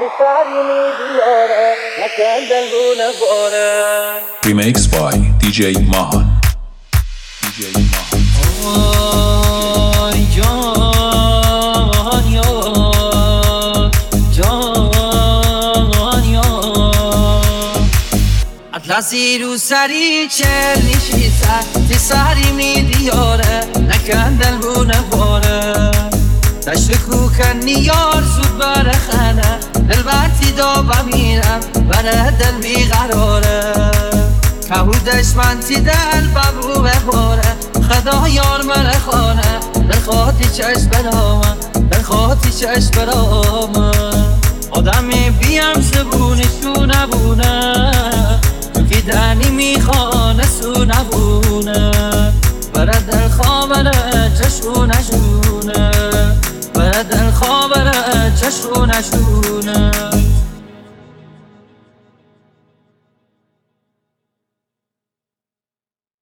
Remix by DJ Mahan. اطلسی رو سری چل نشیسه تی سری میدیاره نکن دل بونه باره دشت کوکنی یار زود بره خانه دل برتی دا بمیرم بره دل بیقراره کهو دشمنتی دل ببو بباره خدا یار مره خانه دل خواهی چشم برامن دل خواهی چشم برامن آدمی بیم زبونشو نبونه که دنی میخوانه سو نبونه بره دل خوابره چشو نشونه بره دل خوابره چشو نشونه